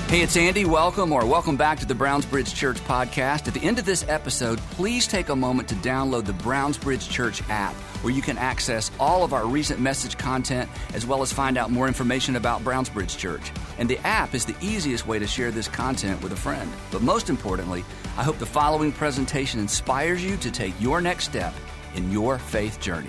Hey, it's Andy. Welcome back to the Brownsbridge Church podcast. At the end of this episode, please take a moment to download the Brownsbridge Church app, where you can access all of our recent message content, as well as find out more information about Brownsbridge Church. And the app is the easiest way to share this content with a friend. But most importantly, I hope the following presentation inspires you to take your next step in your faith journey.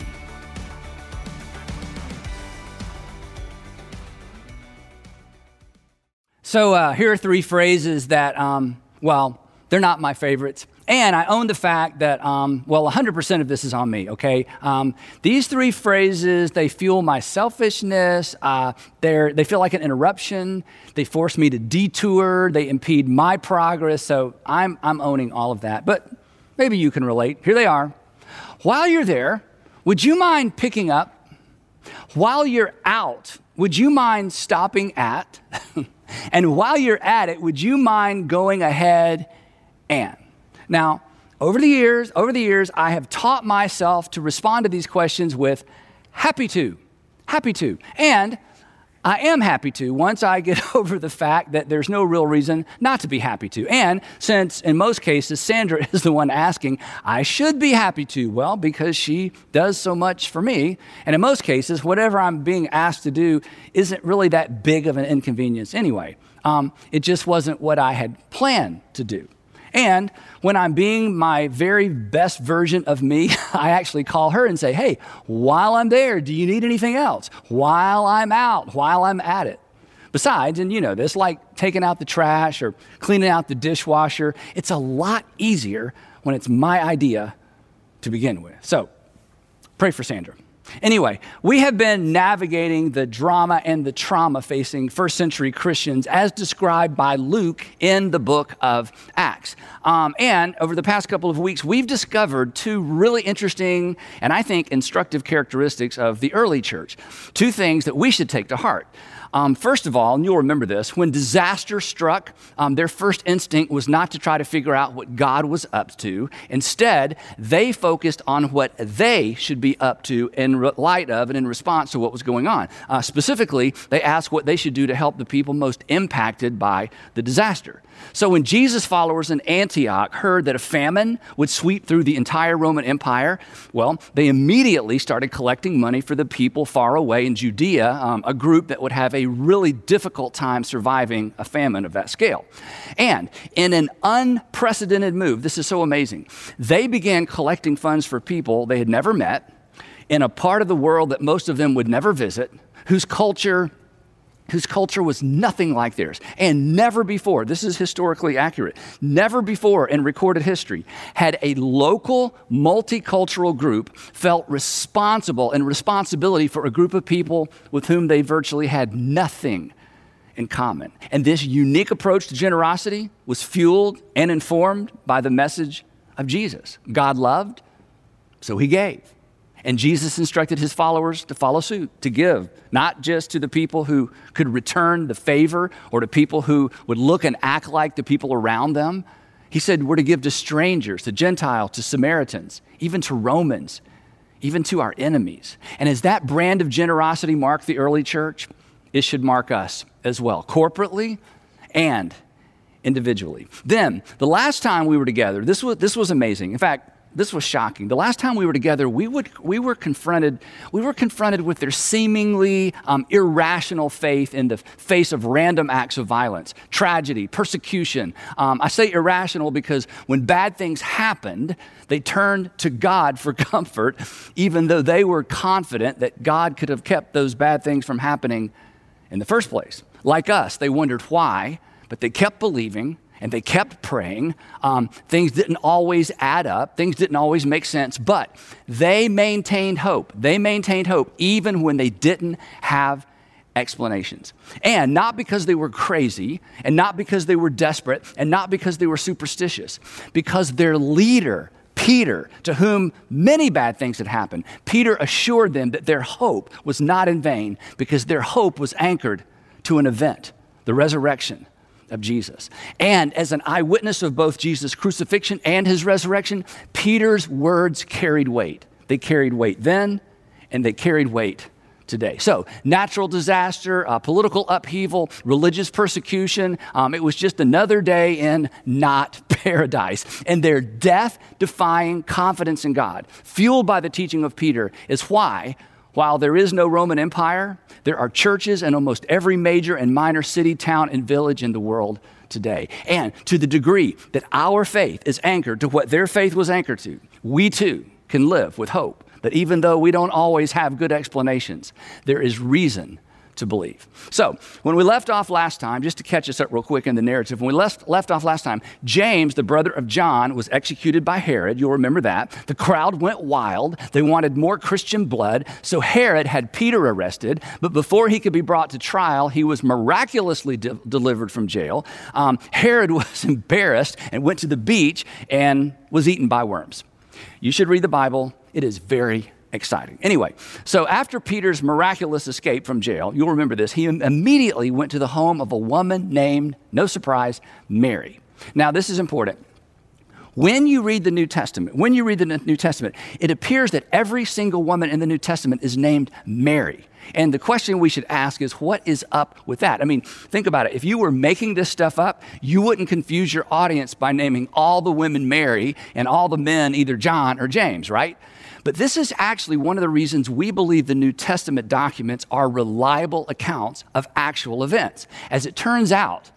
So here are three phrases that, they're not my favorites. And I own the fact that, 100% of this is on me, okay? These three phrases, they fuel my selfishness. They feel like an interruption. They force me to detour. They impede my progress. So I'm owning all of that. But maybe you can relate. Here they are. While you're there, would you mind picking up? While you're out, would you mind stopping at? And while you're at it, would you mind going ahead and? Now, over the years, I have taught myself to respond to these questions with happy to. And I am happy to once I get over the fact that there's no real reason not to be happy to. And since in most cases, Sandra is the one asking, I should be happy to. Well, because she does so much for me. And in most cases, whatever I'm being asked to do isn't really that big of an inconvenience anyway. It just wasn't what I had planned to do. And when I'm being my very best version of me, I actually call her and say, hey, while I'm there, do you need anything else? While I'm out, while I'm at it. Besides, and you know this, like taking out the trash or cleaning out the dishwasher, it's a lot easier when it's my idea to begin with. So pray for Sandra. Anyway, we have been navigating the drama and the trauma facing first century Christians as described by Luke in the book of Acts. And over the past couple of weeks, we've discovered two really interesting and I think instructive characteristics of the early church. Two things that we should take to heart. First of all, and you'll remember this, when disaster struck, their first instinct was not to try to figure out what God was up to. Instead, they focused on what they should be up to in light of and in response to what was going on. Specifically, they asked what they should do to help the people most impacted by the disaster. So when Jesus' followers in Antioch heard that a famine would sweep through the entire Roman Empire, well, they immediately started collecting money for the people far away in Judea, a group that would have a really difficult time surviving a famine of that scale. And in an unprecedented move, this is so amazing, they began collecting funds for people they had never met in a part of the world that most of them would never visit, whose culture was nothing like theirs. And never before, this is historically accurate, never before in recorded history had a local multicultural group felt responsible and responsibility for a group of people with whom they virtually had nothing in common. And this unique approach to generosity was fueled and informed by the message of Jesus. God loved, so he gave. And Jesus instructed his followers to follow suit, to give, not just to the people who could return the favor or to people who would look and act like the people around them. He said we're to give to strangers, to Gentiles, to Samaritans, even to Romans, even to our enemies. And as that brand of generosity marked the early church, it should mark us as well, corporately and individually. Then, the last time we were together, this was amazing. In fact, this was shocking. The last time we were together, we were confronted with their seemingly irrational faith in the face of random acts of violence, tragedy, persecution. I say irrational because when bad things happened, they turned to God for comfort, even though they were confident that God could have kept those bad things from happening in the first place. Like us, they wondered why, but they kept believing. And they kept praying. Things didn't always add up. Things didn't always make sense, but they maintained hope. They maintained hope even when they didn't have explanations. And not because they were crazy, and not because they were desperate, and not because they were superstitious, because their leader, Peter, to whom many bad things had happened, Peter assured them that their hope was not in vain because their hope was anchored to an event, the resurrection of Jesus. And as an eyewitness of both Jesus' crucifixion and his resurrection, Peter's words carried weight. They carried weight then, and they carried weight today. So natural disaster, political upheaval, religious persecution. It was just another day in not paradise. And their death-defying confidence in God, fueled by the teaching of Peter, is why, while there is no Roman Empire, there are churches in almost every major and minor city, town, and village in the world today. And to the degree that our faith is anchored to what their faith was anchored to, we too can live with hope that even though we don't always have good explanations, there is reason to believe. So when we left off last time, just to catch us up real quick in the narrative, when we left off last time, James, the brother of John, was executed by Herod. You'll remember that. The crowd went wild. They wanted more Christian blood. So Herod had Peter arrested, but before he could be brought to trial, he was miraculously delivered from jail. Herod was embarrassed and went to the beach and was eaten by worms. You should read the Bible. It is very exciting. Anyway, so after Peter's miraculous escape from jail, you'll remember this, he immediately went to the home of a woman named, no surprise, Mary. Now, this is important. When you read the New Testament, it appears that every single woman in the New Testament is named Mary. And the question we should ask is, what is up with that? I mean, think about it. If you were making this stuff up, you wouldn't confuse your audience by naming all the women Mary and all the men either John or James, right? But this is actually one of the reasons we believe the New Testament documents are reliable accounts of actual events. As it turns out,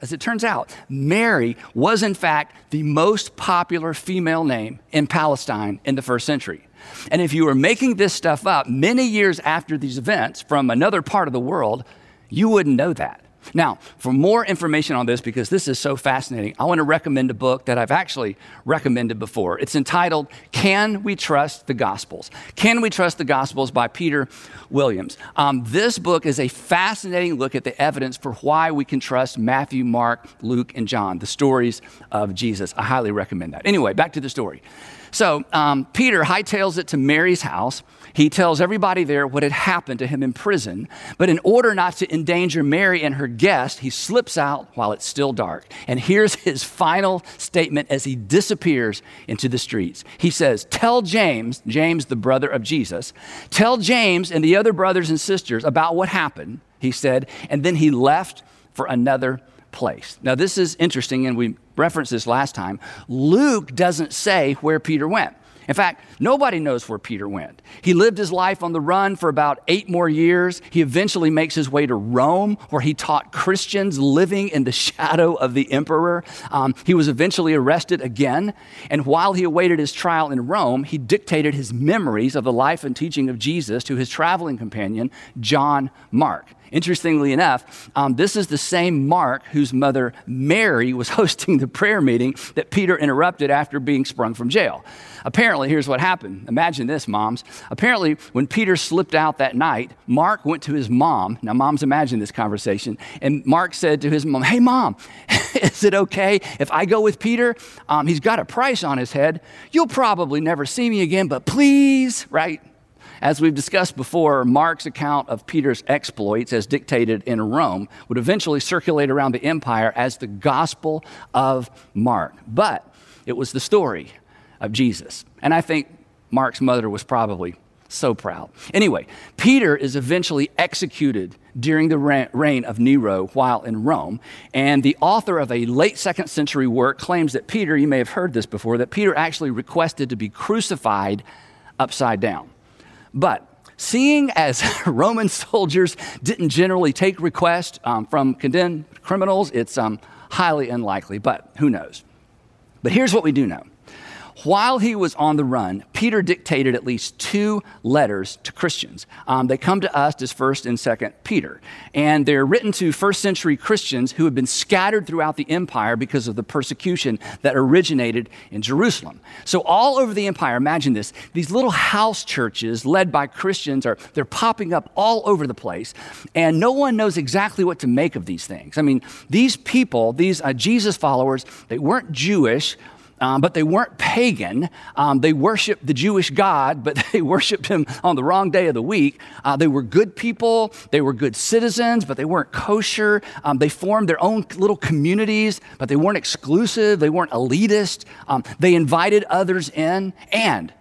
Mary was in fact the most popular female name in Palestine in the first century. And if you were making this stuff up many years after these events from another part of the world, you wouldn't know that. Now, for more information on this, because this is so fascinating, I want to recommend a book that I've actually recommended before. It's entitled, Can We Trust the Gospels? Can We Trust the Gospels by Peter Williams. This book is a fascinating look at the evidence for why we can trust Matthew, Mark, Luke, and John, the stories of Jesus. I highly recommend that. Anyway, back to the story. So Peter hightails it to Mary's house. He tells everybody there what had happened to him in prison. But in order not to endanger Mary and her guest, he slips out while it's still dark. And here's his final statement as he disappears into the streets. He says, tell James, the brother of Jesus, tell James and the other brothers and sisters about what happened, he said. And then he left for another place. Now, this is interesting, and we referenced this last time. Luke doesn't say where Peter went. In fact, nobody knows where Peter went. He lived his life on the run for about 8 more years. He eventually makes his way to Rome, where he taught Christians living in the shadow of the emperor. He was eventually arrested again. And while he awaited his trial in Rome, he dictated his memories of the life and teaching of Jesus to his traveling companion, John Mark. Interestingly enough, this is the same Mark whose mother Mary was hosting the prayer meeting that Peter interrupted after being sprung from jail. Apparently, here's what happened. Imagine this, moms. Apparently, when Peter slipped out that night, Mark went to his mom. Now, moms, imagine this conversation. And Mark said to his mom, hey, mom, is it okay if I go with Peter? He's got a price on his head. You'll probably never see me again, but please, right? As we've discussed before, Mark's account of Peter's exploits as dictated in Rome would eventually circulate around the empire as the Gospel of Mark. But it was the story of Jesus. And I think Mark's mother was probably so proud. Anyway, Peter is eventually executed during the reign of Nero while in Rome. And the author of a late 2nd century work claims that Peter, you may have heard this before, that Peter actually requested to be crucified upside down. But seeing as Roman soldiers didn't generally take requests from condemned criminals, it's highly unlikely, but who knows? But here's what we do know. While he was on the run, Peter dictated at least 2 letters to Christians. They come to us as 1st and 2nd Peter, and they're written to first century Christians who had been scattered throughout the empire because of the persecution that originated in Jerusalem. So all over the empire, imagine this, these little house churches led by Christians they're popping up all over the place, and no one knows exactly what to make of these things. I mean, these people, these Jesus followers, they weren't Jewish, but they weren't pagan. They worshiped the Jewish God, but they worshiped him on the wrong day of the week. They were good people. They were good citizens, but they weren't kosher. They formed their own little communities, but they weren't exclusive. They weren't elitist. They invited others in. And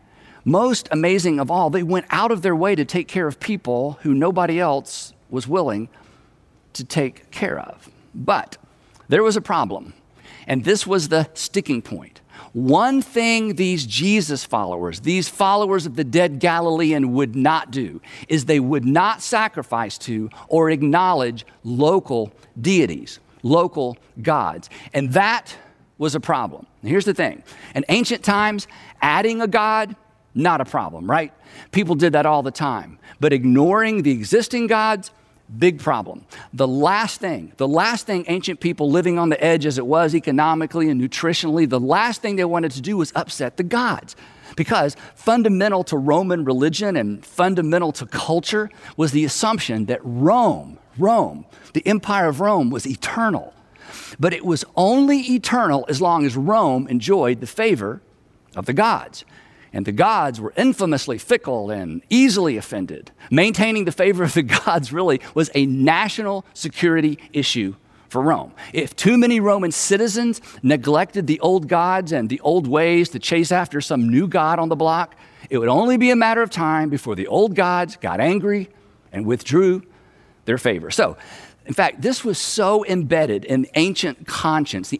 most amazing of all, they went out of their way to take care of people who nobody else was willing to take care of. But there was a problem, and this was the sticking point. One thing these Jesus followers, these followers of the dead Galilean would not do is they would not sacrifice to or acknowledge local deities, local gods. And that was a problem. Now, here's the thing. In ancient times, adding a god, not a problem, right? People did that all the time. But ignoring the existing gods, big problem. The last thing ancient people living on the edge as it was economically and nutritionally, the last thing they wanted to do was upset the gods. Because fundamental to Roman religion and fundamental to culture was the assumption that Rome, the Empire of Rome, was eternal. But it was only eternal as long as Rome enjoyed the favor of the gods. And the gods were infamously fickle and easily offended. Maintaining the favor of the gods really was a national security issue for Rome. If too many Roman citizens neglected the old gods and the old ways to chase after some new god on the block, it would only be a matter of time before the old gods got angry and withdrew their favor. So, in fact, this was so embedded in the ancient conscience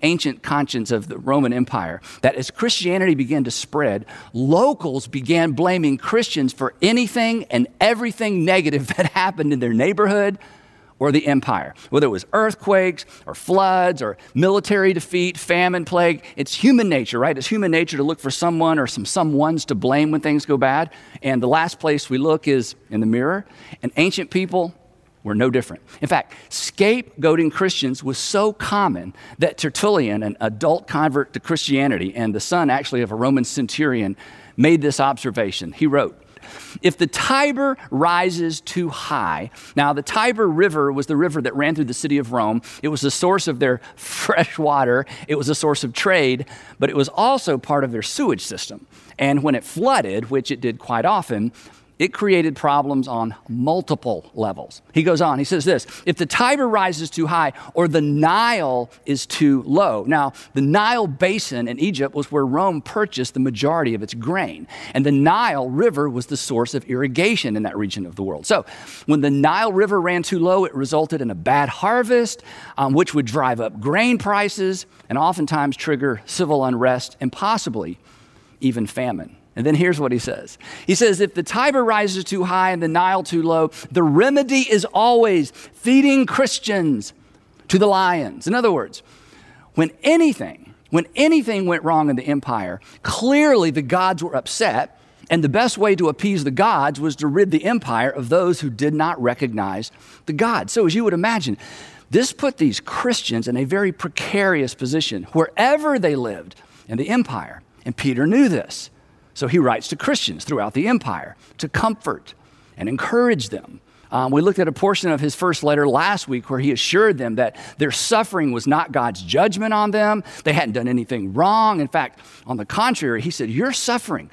of the Roman Empire, that as Christianity began to spread, locals began blaming Christians for anything and everything negative that happened in their neighborhood or the empire. Whether it was earthquakes or floods or military defeat, famine, plague, it's human nature, right? It's human nature to look for someone or some someones to blame when things go bad. And the last place we look is in the mirror. And ancient people were no different. In fact, scapegoating Christians was so common that Tertullian, an adult convert to Christianity and the son actually of a Roman centurion, made this observation. He wrote, "If the Tiber rises too high," now the Tiber River was the river that ran through the city of Rome. It was the source of their fresh water. It was a source of trade, but it was also part of their sewage system. And when it flooded, which it did quite often, it created problems on multiple levels. He goes on, he says this, "If the Tiber rises too high or the Nile is too low." Now, the Nile basin in Egypt was where Rome purchased the majority of its grain. And the Nile River was the source of irrigation in that region of the world. So when the Nile River ran too low, it resulted in a bad harvest, which would drive up grain prices and oftentimes trigger civil unrest and possibly even famine. And then here's what he says. He says, "If the Tiber rises too high and the Nile too low, the remedy is always feeding Christians to the lions." In other words, when anything went wrong in the empire, clearly the gods were upset, and the best way to appease the gods was to rid the empire of those who did not recognize the gods. So as you would imagine, this put these Christians in a very precarious position wherever they lived in the empire. And Peter knew this. So he writes to Christians throughout the empire to comfort and encourage them. We looked at a portion of his first letter last week where he assured them that their suffering was not God's judgment on them. They hadn't done anything wrong. In fact, on the contrary, he said, your suffering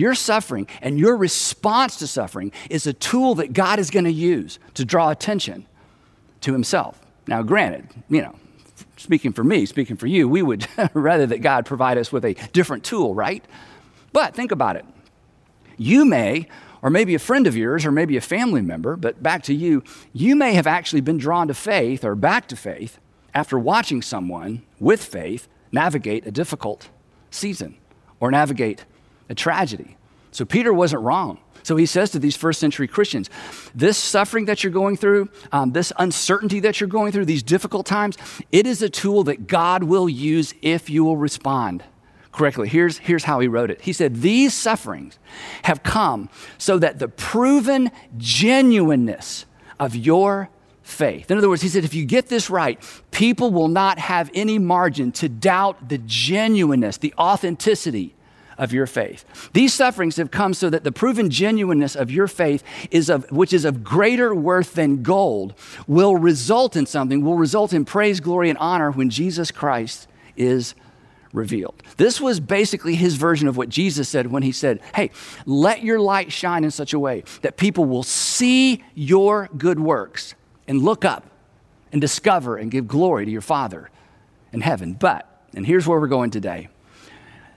and your response to suffering is a tool that God is going to use to draw attention to himself. Now, granted, speaking for me, speaking for you, we would rather that God provide us with a different tool, right? But think about it. You may, or maybe a friend of yours, or maybe a family member, but back to you, you may have actually been drawn to faith or back to faith after watching someone with faith navigate a difficult season or navigate a tragedy. So Peter wasn't wrong. So he says to these first century Christians, this suffering that you're going through, this uncertainty that you're going through, these difficult times, it is a tool that God will use if you will respond correctly. Here's how he wrote it. He said, "These sufferings have come so that the proven genuineness of your faith." In other words, he said, if you get this right, people will not have any margin to doubt the genuineness, the authenticity of your faith. These sufferings have come so that the proven genuineness of your faith, which is of greater worth than gold, will result in praise, glory, and honor when Jesus Christ is revealed. This was basically his version of what Jesus said when he said, hey, let your light shine in such a way that people will see your good works and look up and discover and give glory to your Father in heaven. But, and here's where we're going today,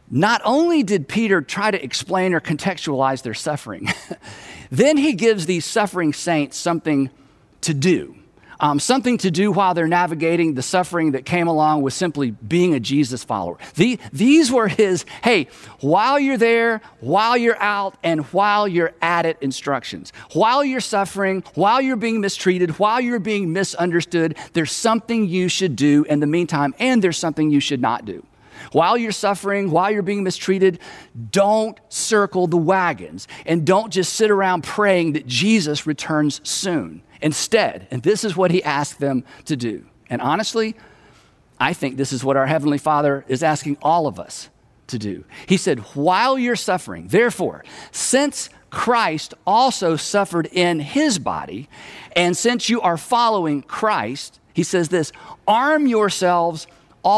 not only did Peter try to explain or contextualize their suffering, then he gives these suffering saints something to do. Something to do while they're navigating the suffering that came along with simply being a Jesus follower. These were his, hey, while you're there, while you're out, and while you're at it instructions. While you're suffering, while you're being mistreated, while you're being misunderstood, there's something you should do in the meantime, and there's something you should not do. While you're suffering, while you're being mistreated, don't circle the wagons and don't just sit around praying that Jesus returns soon. Instead, and this is what he asked them to do. And honestly, I think this is what our Heavenly Father is asking all of us to do. He said, while you're suffering, therefore, since Christ also suffered in his body, and since you are following Christ, he says this, arm yourselves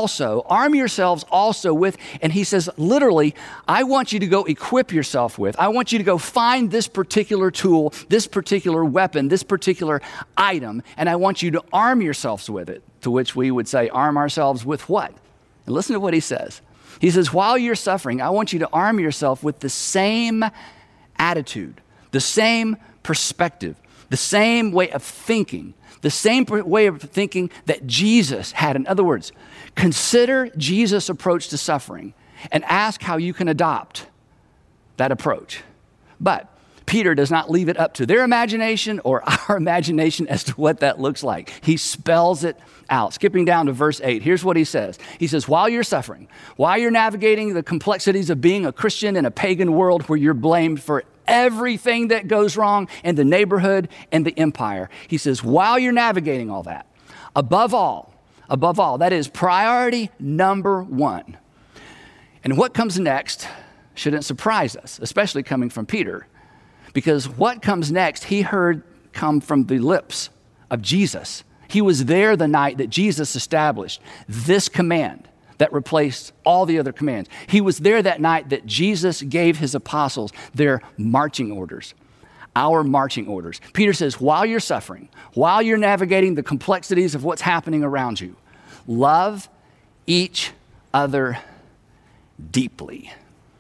also with, and he says, literally, I want you to go equip yourself with, I want you to go find this particular tool, this particular weapon, this particular item, and I want you to arm yourselves with it, to which we would say, arm ourselves with what? And listen to what he says. He says, while you're suffering, I want you to arm yourself with the same attitude, the same perspective, the same way of thinking, the same way of thinking that Jesus had. In other words, consider Jesus' approach to suffering and ask how you can adopt that approach. But Peter does not leave it up to their imagination or our imagination as to what that looks like. He spells it out. Skipping down to verse 8, here's what he says. He says, while you're suffering, while you're navigating the complexities of being a Christian in a pagan world where you're blamed for everything that goes wrong in the neighborhood and the empire. He says, while you're navigating all that, above all, that is priority number one. And what comes next shouldn't surprise us, especially coming from Peter, because what comes next, he heard come from the lips of Jesus. He was there the night that Jesus established this command that replaced all the other commands. He was there that night that Jesus gave his apostles their marching orders, our marching orders. Peter says, while you're suffering, while you're navigating the complexities of what's happening around you, love each other deeply,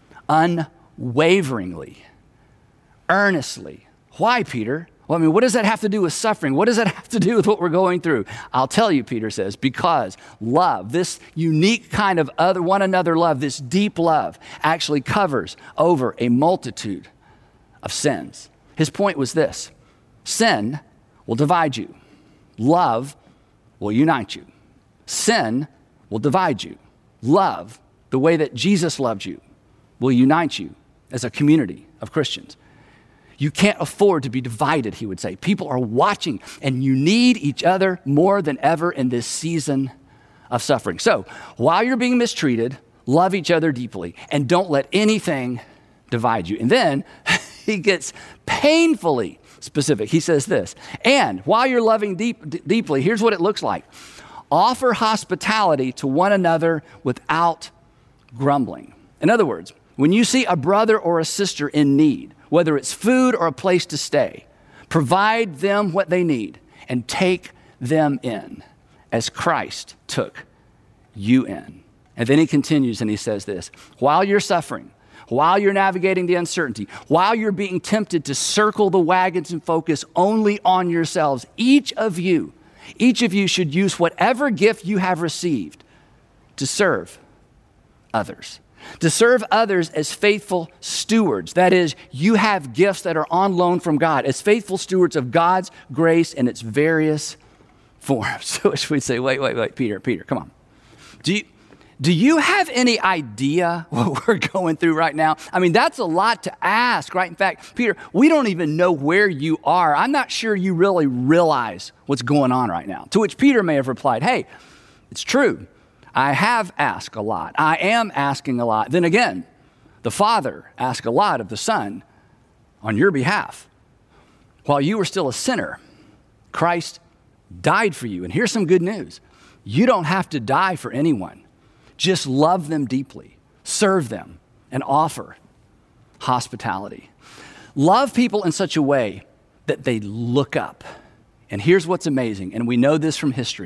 unwaveringly, earnestly. Why, Peter? Well, I mean, what does that have to do with suffering? What does that have to do with what we're going through? I'll tell you, Peter says, because love, this unique kind of one another love, this deep love, actually covers over a multitude of sins. His point was this: sin will divide you. Love will unite you. Sin will divide you. Love, the way that Jesus loved you, will unite you as a community of Christians. You can't afford to be divided, he would say. People are watching, and you need each other more than ever in this season of suffering. So, while you're being mistreated, love each other deeply, and don't let anything divide you. And then he gets painfully specific. He says this, and while you're loving deeply, here's what it looks like. Offer hospitality to one another without grumbling. In other words, when you see a brother or a sister in need, whether it's food or a place to stay, provide them what they need and take them in as Christ took you in. And then he continues and he says this, while you're suffering, while you're navigating the uncertainty, while you're being tempted to circle the wagons and focus only on yourselves, each of you should use whatever gift you have received to serve others. To serve others as faithful stewards. That is, you have gifts that are on loan from God, as faithful stewards of God's grace in its various forms. So we'd say, wait, Peter, come on. Do you have any idea what we're going through right now? I mean, that's a lot to ask, right? In fact, Peter, we don't even know where you are. I'm not sure you really realize what's going on right now. To which Peter may have replied, hey, it's true. I have asked a lot. I am asking a lot. Then again, the Father asked a lot of the Son on your behalf. While you were still a sinner, Christ died for you. And here's some good news. You don't have to die for anyone. Just love them deeply, serve them, and offer hospitality. Love people in such a way that they look up. And here's what's amazing, and we know this from history.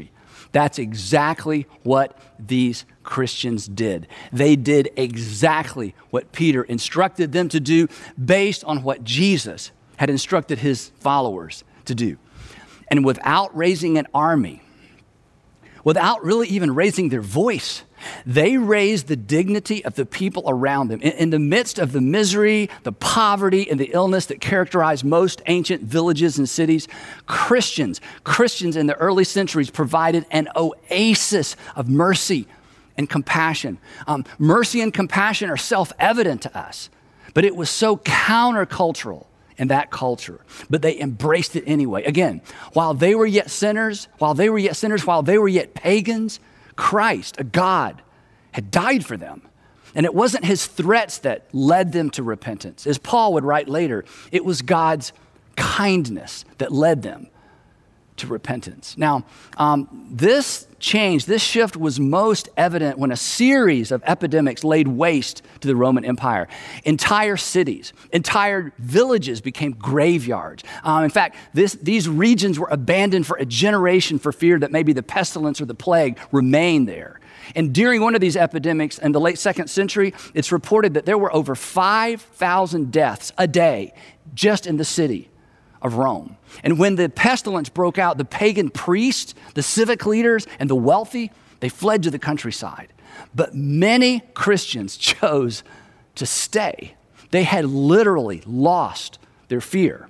That's exactly what these Christians did. They did exactly what Peter instructed them to do based on what Jesus had instructed his followers to do. And without raising an army, without really even raising their voice, they raised the dignity of the people around them. In the midst of the misery, the poverty, and the illness that characterized most ancient villages and cities, Christians in the early centuries provided an oasis of mercy and compassion. Mercy and compassion are self-evident to us, but it was so countercultural in that culture, but they embraced it anyway. Again, while they were yet sinners, while they were yet pagans, Christ, a God, had died for them. And it wasn't his threats that led them to repentance. As Paul would write later, it was God's kindness that led them to repentance. Now, this shift was most evident when a series of epidemics laid waste to the Roman Empire. Entire cities, entire villages became graveyards. In fact, these regions were abandoned for a generation for fear that maybe the pestilence or the plague remained there. And during one of these epidemics in the late 2nd century, it's reported that there were over 5,000 deaths a day just in the city of Rome. And when the pestilence broke out, the pagan priests, the civic leaders, and the wealthy, they fled to the countryside. But many Christians chose to stay. They had literally lost their fear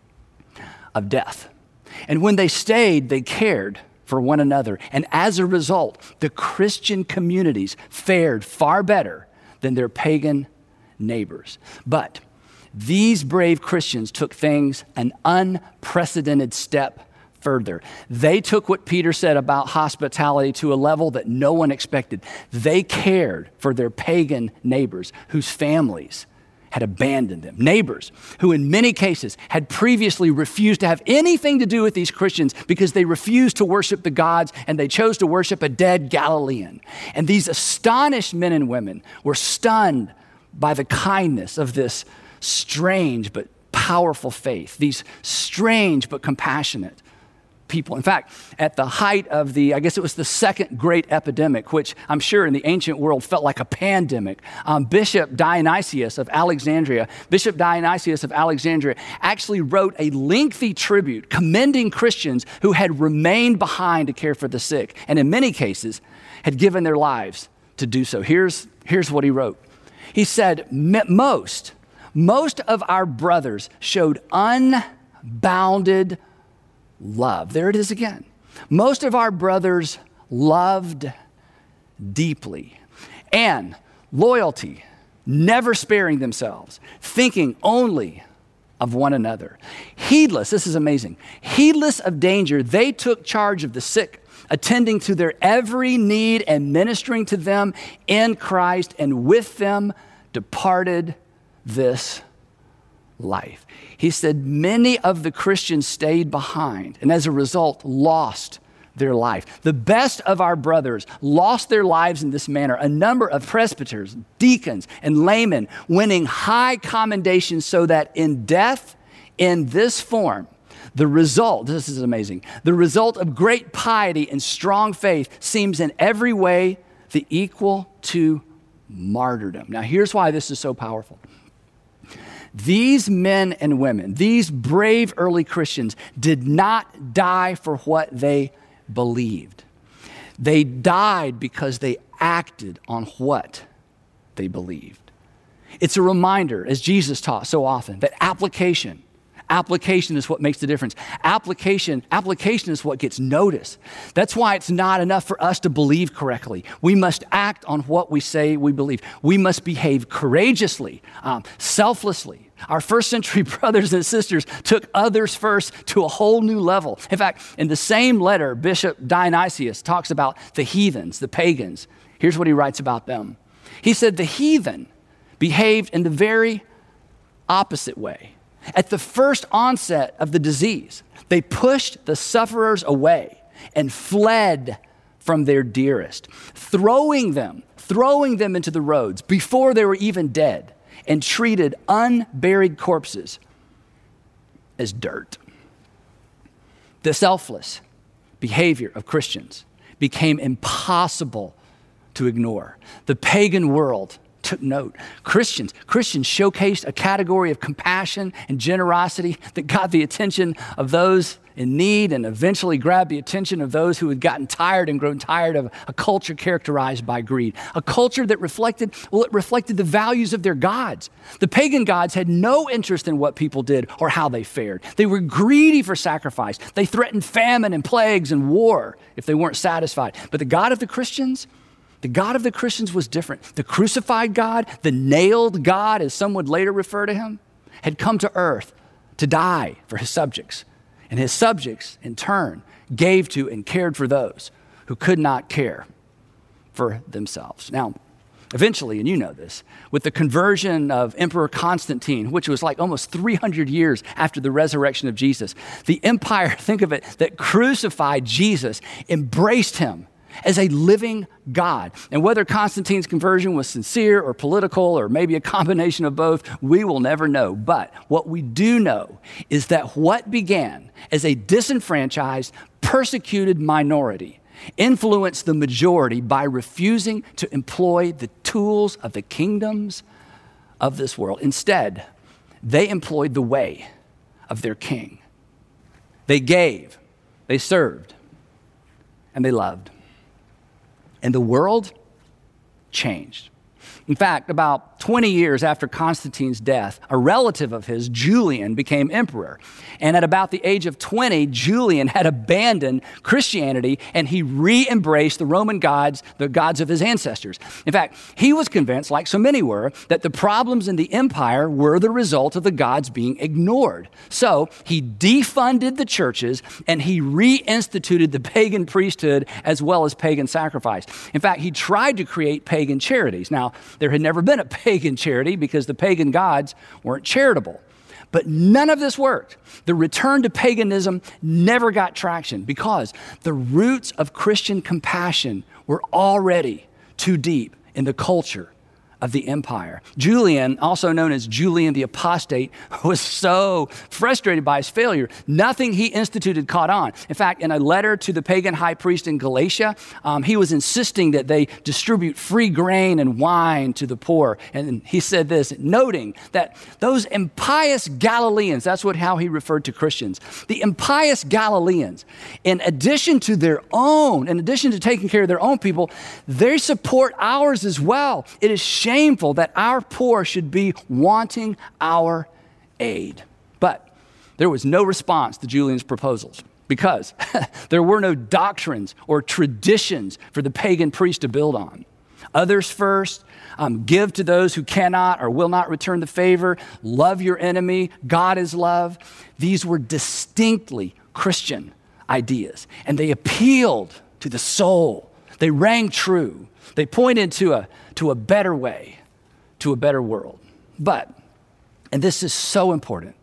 of death. And when they stayed, they cared for one another. And as a result, the Christian communities fared far better than their pagan neighbors. But these brave Christians took things an unprecedented step further. They took what Peter said about hospitality to a level that no one expected. They cared for their pagan neighbors whose families had abandoned them. Neighbors who in many cases had previously refused to have anything to do with these Christians because they refused to worship the gods and they chose to worship a dead Galilean. And these astonished men and women were stunned by the kindness of this strange but powerful faith, these strange but compassionate people. In fact, at the height of I guess it was the second great epidemic, which I'm sure in the ancient world felt like a pandemic, Bishop Dionysius of Alexandria actually wrote a lengthy tribute commending Christians who had remained behind to care for the sick, and in many cases had given their lives to do so. Here's what he wrote. He said, most of our brothers showed unbounded love. There it is again. Most of our brothers loved deeply and loyalty, never sparing themselves, thinking only of one another. Heedless, this is amazing, heedless of danger, they took charge of the sick, attending to their every need and ministering to them in Christ, and with them departed this life. He said many of the Christians stayed behind and as a result lost their life. The best of our brothers lost their lives in this manner. A number of presbyters, deacons, and laymen winning high commendation, so that in death in this form, the result, this is amazing, the result of great piety and strong faith seems in every way the equal to martyrdom. Now here's why this is so powerful. These men and women, these brave early Christians, did not die for what they believed. They died because they acted on what they believed. It's a reminder, as Jesus taught so often, that application is what makes the difference. Application is what gets noticed. That's why it's not enough for us to believe correctly. We must act on what we say we believe. We must behave courageously, selflessly. Our first century brothers and sisters took others first to a whole new level. In fact, in the same letter, Bishop Dionysius talks about the heathens, the pagans. Here's what he writes about them. He said, the heathen behaved in the very opposite way. At the first onset of the disease, they pushed the sufferers away and fled from their dearest, throwing them into the roads before they were even dead, and treated unburied corpses as dirt. The selfless behavior of Christians became impossible to ignore. The pagan world took note. Christians showcased a category of compassion and generosity that got the attention of those in need and eventually grabbed the attention of those who had gotten tired and grown tired of a culture characterized by greed. A culture that reflected the values of their gods. The pagan gods had no interest in what people did or how they fared. They were greedy for sacrifice. They threatened famine and plagues and war if they weren't satisfied. But the God of the Christians was different. The crucified God, the nailed God, as some would later refer to him, had come to earth to die for his subjects. And his subjects, in turn, gave to and cared for those who could not care for themselves. Now, eventually, and you know this, with the conversion of Emperor Constantine, which was like almost 300 years after the resurrection of Jesus, the empire, think of it, that crucified Jesus, embraced him as a living God. And whether Constantine's conversion was sincere or political or maybe a combination of both, we will never know. But what we do know is that what began as a disenfranchised, persecuted minority influenced the majority by refusing to employ the tools of the kingdoms of this world. Instead, they employed the way of their king. They gave, they served, and they loved. And the world changed. In fact, about 20 years after Constantine's death, a relative of his, Julian, became emperor. And at about the age of 20, Julian had abandoned Christianity and he re-embraced the Roman gods, the gods of his ancestors. In fact, he was convinced, like so many were, that the problems in the empire were the result of the gods being ignored. So he defunded the churches and he reinstituted the pagan priesthood as well as pagan sacrifice. In fact, he tried to create pagan charities. Now, there had never been a pagan charity because the pagan gods weren't charitable. But none of this worked. The return to paganism never got traction because the roots of Christian compassion were already too deep in the culture of the empire. Julian, also known as Julian the Apostate, was so frustrated by his failure, nothing he instituted caught on. In fact, in a letter to the pagan high priest in Galatia, he was insisting that they distribute free grain and wine to the poor. And he said this, noting that those impious Galileans, that's how he referred to Christians, the impious Galileans, in addition to taking care of their own people, they support ours as well. It is shameful that our poor should be wanting our aid. But there was no response to Julian's proposals because there were no doctrines or traditions for the pagan priest to build on. Others first, give to those who cannot or will not return the favor, love your enemy, God is love. These were distinctly Christian ideas, and they appealed to the soul. They rang true. They pointed to a better way, to a better world. But, and this is so important,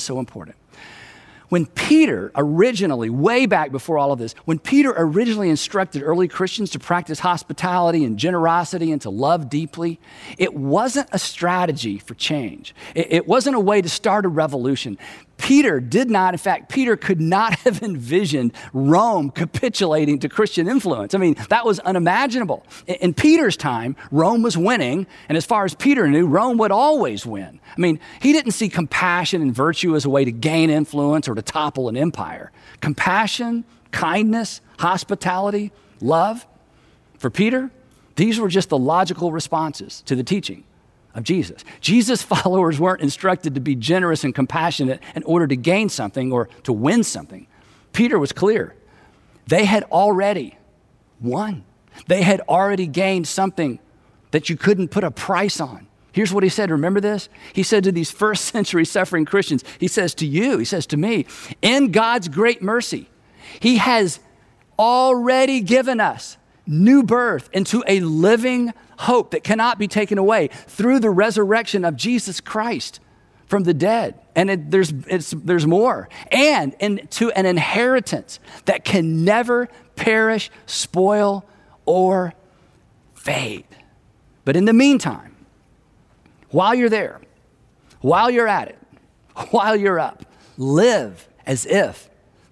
when Peter originally, way back before all of this, when Peter originally instructed early Christians to practice hospitality and generosity and to love deeply, it wasn't a strategy for change. It wasn't a way to start a revolution. Peter could not have envisioned Rome capitulating to Christian influence. I mean, that was unimaginable. In Peter's time, Rome was winning, and as far as Peter knew, Rome would always win. I mean, he didn't see compassion and virtue as a way to gain influence or to topple an empire. Compassion, kindness, hospitality, love, for Peter, these were just the logical responses to the teaching of Jesus. Jesus' followers weren't instructed to be generous and compassionate in order to gain something or to win something. Peter was clear. They had already won. They had already gained something that you couldn't put a price on. Here's what he said. Remember this? He said to these first century suffering Christians, he says to me, in God's great mercy, he has already given us new birth into a living hope that cannot be taken away through the resurrection of Jesus Christ from the dead. And there's more. And into an inheritance that can never perish, spoil, or fade. But in the meantime, while you're there, while you're at it, while you're up, live as if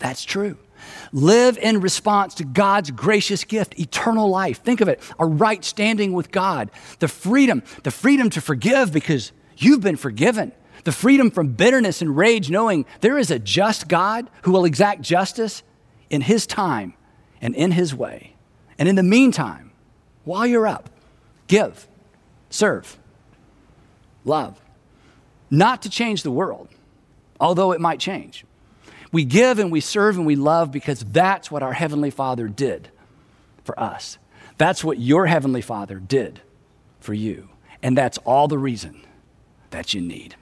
That's true. Live in response to God's gracious gift, eternal life. Think of it, a right standing with God, the freedom to forgive because you've been forgiven, the freedom from bitterness and rage, knowing there is a just God who will exact justice in his time and in his way. And in the meantime, while you're up, give, serve, love. Not to change the world, although it might change. We give and we serve and we love because that's what our Heavenly Father did for us. That's what your Heavenly Father did for you. And that's all the reason that you need.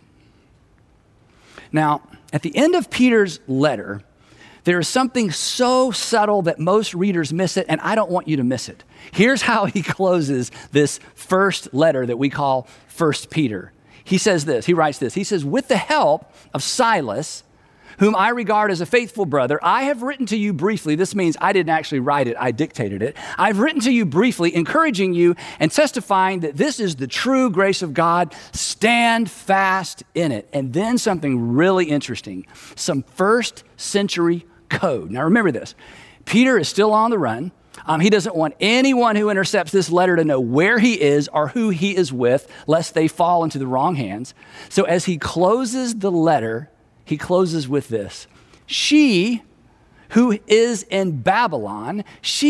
Now, at the end of Peter's letter, there is something so subtle that most readers miss it, and I don't want you to miss it. Here's how he closes this first letter that we call 1 Peter. He says this, he writes this, he says, with the help of Silas, whom I regard as a faithful brother, I have written to you briefly. This means I didn't actually write it, I dictated it. I've written to you briefly, encouraging you and testifying that this is the true grace of God. Stand fast in it. And then something really interesting, some first century code. Now remember this, Peter is still on the run. He doesn't want anyone who intercepts this letter to know where he is or who he is with, lest they fall into the wrong hands. So as he closes the letter, he closes with this. She who is in Babylon,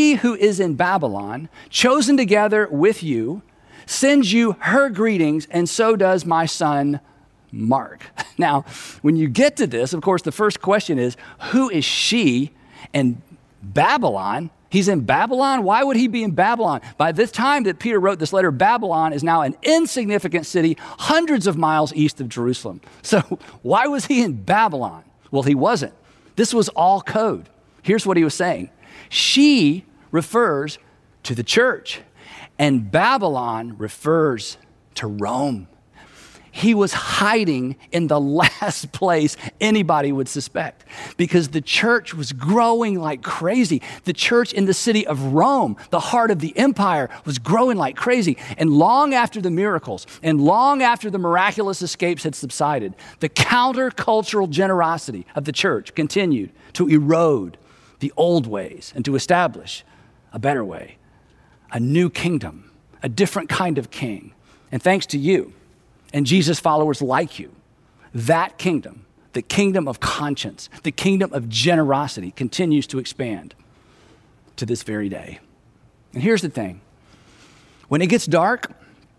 chosen together with you, sends you her greetings, and so does my son, Mark. Now, when you get to this, of course, the first question is, who is she in Babylon? He's in Babylon? Why would he be in Babylon? By this time that Peter wrote this letter, Babylon is now an insignificant city hundreds of miles east of Jerusalem. So why was he in Babylon? Well, he wasn't. This was all code. Here's what he was saying. She refers to the church, and Babylon refers to Rome. He was hiding in the last place anybody would suspect because the church was growing like crazy. The church in the city of Rome, the heart of the empire, was growing like crazy. And long after the miracles and long after the miraculous escapes had subsided, the countercultural generosity of the church continued to erode the old ways and to establish a better way, a new kingdom, a different kind of king. And thanks to you, and Jesus followers like you, that kingdom, the kingdom of conscience, the kingdom of generosity continues to expand to this very day. And here's the thing. When it gets dark,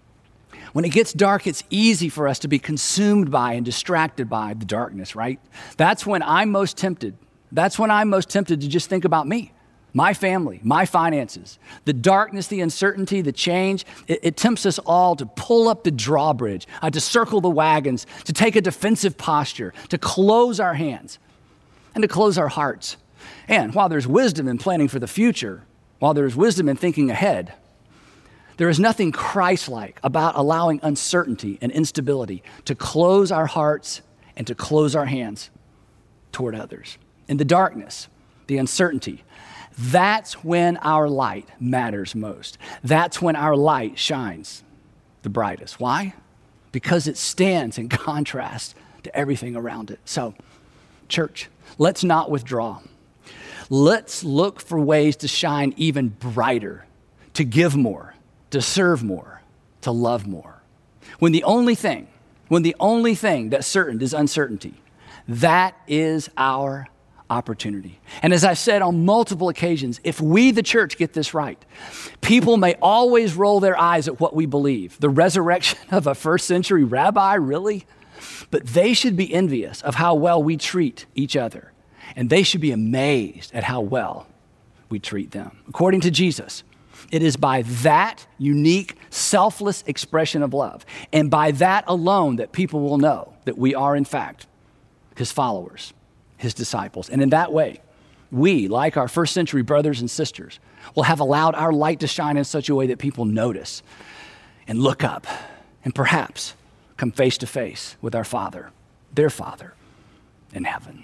it's easy for us to be consumed by and distracted by the darkness, right? That's when I'm most tempted. To just think about me, my family, my finances, the darkness, the uncertainty, the change. It tempts us all to pull up the drawbridge, to circle the wagons, to take a defensive posture, to close our hands and to close our hearts. And while there's wisdom in planning for the future, while there's wisdom in thinking ahead, there is nothing Christ-like about allowing uncertainty and instability to close our hearts and to close our hands toward others. In the darkness, the uncertainty, that's when our light matters most. That's when our light shines the brightest. Why? Because it stands in contrast to everything around it. So, church, let's not withdraw. Let's look for ways to shine even brighter, to give more, to serve more, to love more. When the only thing that's certain is uncertainty, that is our opportunity. And as I've said on multiple occasions, if we, the church, get this right, people may always roll their eyes at what we believe. The resurrection of a first century rabbi, really? But they should be envious of how well we treat each other. And they should be amazed at how well we treat them. According to Jesus, it is by that unique, selfless expression of love, and by that alone that people will know that we are, in fact, his followers, his disciples. And in that way, we, like our first century brothers and sisters, will have allowed our light to shine in such a way that people notice and look up and perhaps come face to face with our Father, their Father in heaven.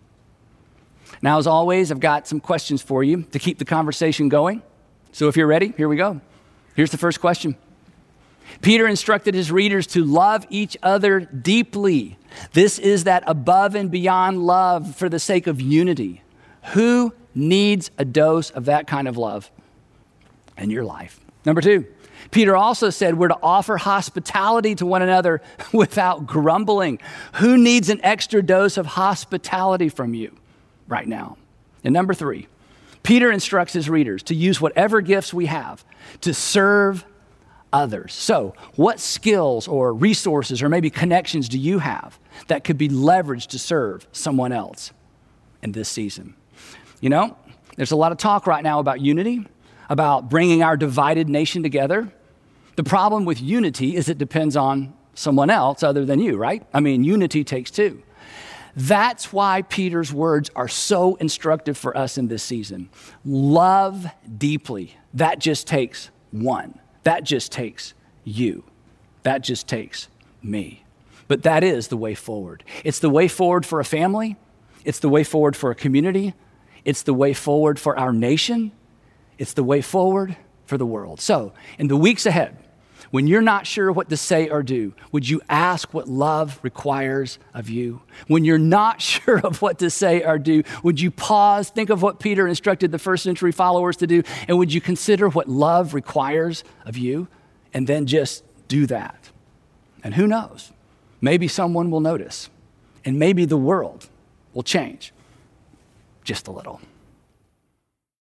Now, as always, I've got some questions for you to keep the conversation going. So if you're ready, here we go. Here's the first question. Peter instructed his readers to love each other deeply. This is that above and beyond love for the sake of unity, Who needs a dose of that kind of love in your life? Number 2, Peter also said we're to offer hospitality to one another without grumbling. Who needs an extra dose of hospitality from you right now? And number 3, Peter instructs his readers to use whatever gifts we have to serve others. So, what skills or resources or maybe connections do you have that could be leveraged to serve someone else in this season? You know, there's a lot of talk right now about unity, about bringing our divided nation together. The problem with unity is it depends on someone else other than you, right? I mean, unity takes two. That's why Peter's words are so instructive for us in this season. Love deeply. That just takes one. That just takes you. That just takes me. But that is the way forward. It's the way forward for a family. It's the way forward for a community. It's the way forward for our nation. It's the way forward for the world. So, in the weeks ahead, when you're not sure what to say or do, would you ask what love requires of you? When you're not sure of what to say or do, would you pause, think of what Peter instructed the first century followers to do, and would you consider what love requires of you, and then just do that? And who knows? Maybe someone will notice, and maybe the world will change just a little.